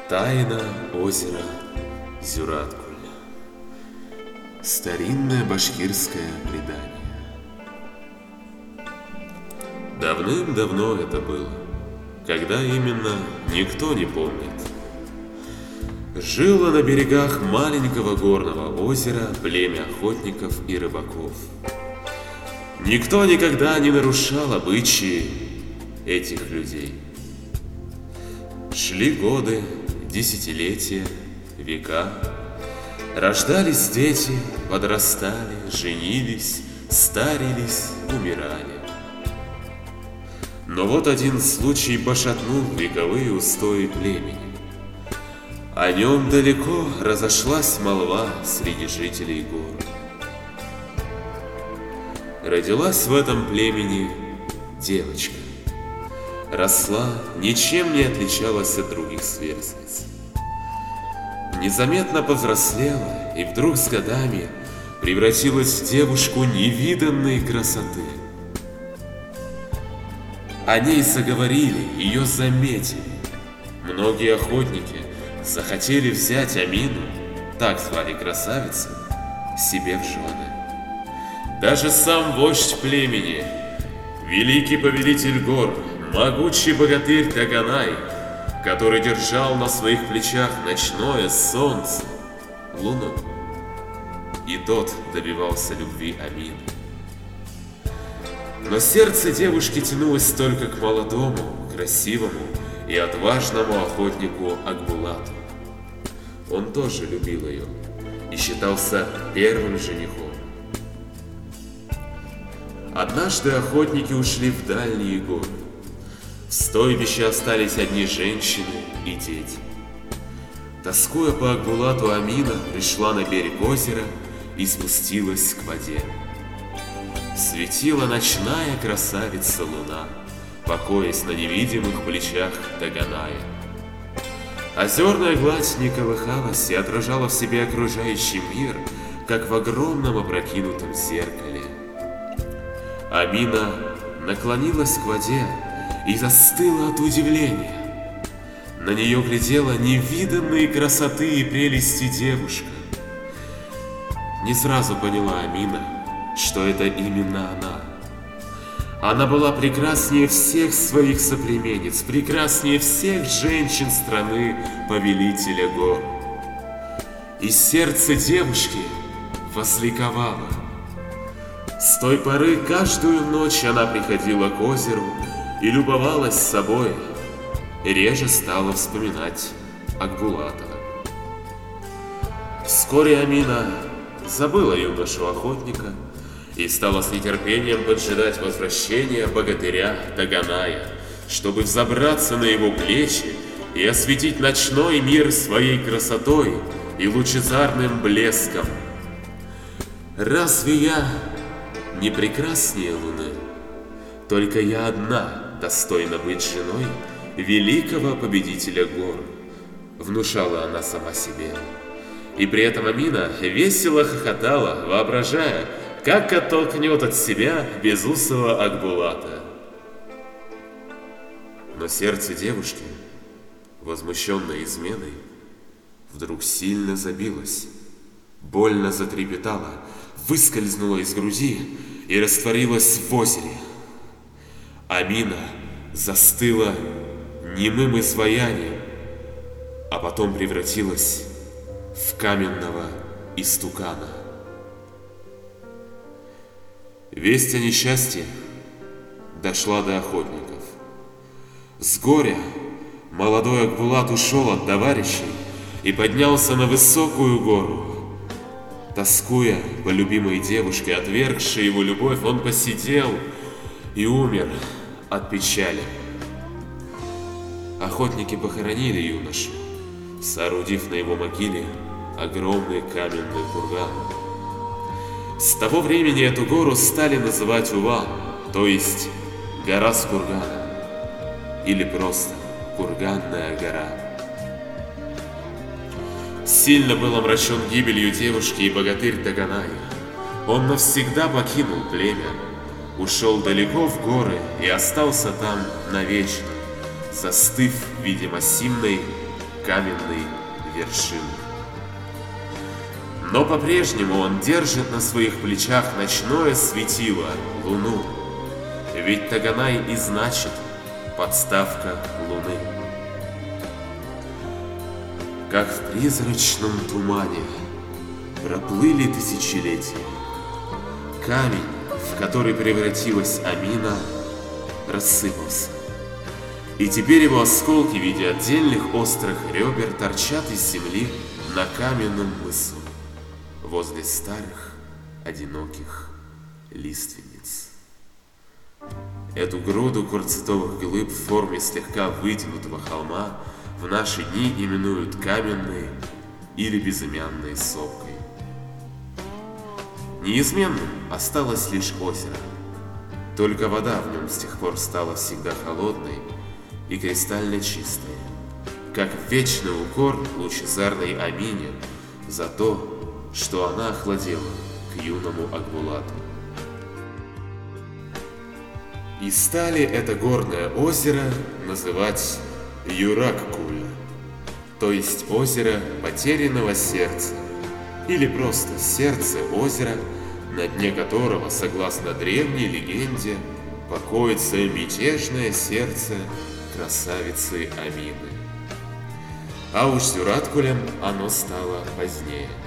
Тайна озера Зюраткуль. Старинное башкирское предание. Давным-давно это было. Когда именно, никто не помнит. Жило на берегах маленького горного озера племя охотников и рыбаков. Никто никогда не нарушал обычаи этих людей. Шли годы, десятилетия, века. Рождались дети, подрастали, женились, старились, умирали. Но вот один случай пошатнул вековые устои племени. О нем далеко разошлась молва среди жителей гор. Родилась в этом племени девочка. Росла, ничем не отличалась от других сверстниц. Незаметно повзрослела и вдруг с годами превратилась в девушку невиданной красоты. О ней заговорили, ее заметили. Многие охотники захотели взять Амину, так звали красавицу, себе в жены. Даже сам вождь племени, великий повелитель гор, могучий богатырь Таганай, который держал на своих плечах ночное солнце, луну, и тот добивался любви Амины. Но сердце девушки тянулось только к молодому, красивому и отважному охотнику Акбулату. Он тоже любил ее и считался первым женихом. Однажды охотники ушли в дальние горы. В стойбище остались одни женщины и дети. Тоскуя по Акбулату, Амина пришла на берег озера и спустилась к воде. Светила ночная красавица луна, покоясь на невидимых плечах Таганая. Озерная гладь не колыхалась и отражала в себе окружающий мир, как в огромном опрокинутом зеркале. Амина наклонилась к воде и застыла от удивления. На нее глядела невиданные красоты и прелести девушка. Не сразу поняла Амина, что это именно она. Она была прекраснее всех своих соплеменниц, прекраснее всех женщин страны повелителя гор. И сердце девушки возликовало. С той поры каждую ночь она приходила к озеру и любовалась собой, и реже стала вспоминать Акбулата. Вскоре Амина забыла юношу-охотника и стала с нетерпением поджидать возвращения богатыря Таганая, чтобы взобраться на его плечи и осветить ночной мир своей красотой и лучезарным блеском. Разве я не прекраснее луны? Только я одна достойна быть женой великого победителя гор, внушала она сама себе. И при этом Амина весело хохотала, воображая, как оттолкнет от себя безусого Акбулата. Но сердце девушки, возмущенное изменой, вдруг сильно забилось, больно затрепетало, выскользнуло из груди и растворилось в озере. Амина застыла немым изваянием, а потом превратилась в каменного истукана. Весть о несчастье дошла до охотников. С горя молодой Акбулат ушел от товарищей и поднялся на высокую гору. Тоскуя по любимой девушке, отвергшей его любовь, он посидел и умер от печали. Охотники похоронили юношу, соорудив на его могиле огромный каменный курган. С того времени эту гору стали называть Увал, то есть гора с курганом, или просто Курганная гора. Сильно был омрачен гибелью девушки и богатырь Таганай. Он навсегда покинул племя, ушел далеко в горы и остался там навечно, застыв в виде массивной каменной вершины. Но по-прежнему он держит на своих плечах ночное светило, луну. Ведь Таганай и значит подставка луны. Как в призрачном тумане проплыли тысячелетия. Камень, в который превратилась Амина, рассыпался. И теперь его осколки в виде отдельных острых ребер торчат из земли на каменном мысу, возле старых, одиноких лиственниц. Эту груду кварцитовых глыб в форме слегка вытянутого холма в наши дни именуют каменной или безымянной сопкой. Неизменным осталось лишь озеро, только вода в нем с тех пор стала всегда холодной и кристально чистой, как вечный укор лучезарной Амине за то, что она охладела к юному Акбулату. И стали это горное озеро называть Юрак-Куль, то есть озеро потерянного сердца, или просто сердце озера, на дне которого, согласно древней легенде, покоится мятежное сердце красавицы Амины. А уж Юрат-Кулем оно стало позднее.